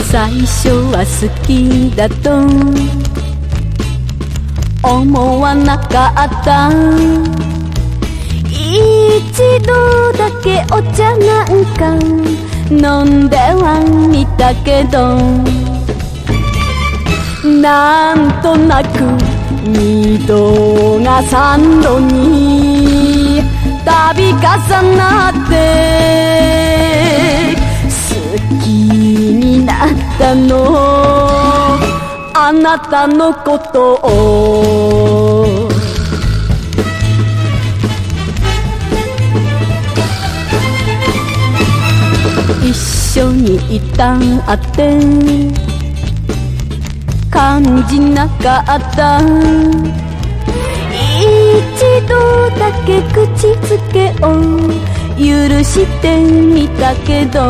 最初は好きだと思わなかった。一度だけお茶なんか飲んではみたけど、なんとなく二度が三度に度重なって好きになったの、あなたのことを。一緒にいたって感じなかった。一度だけ口づけを許してみたけど、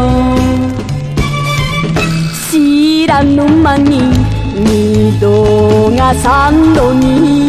知らぬ間に二度が三度に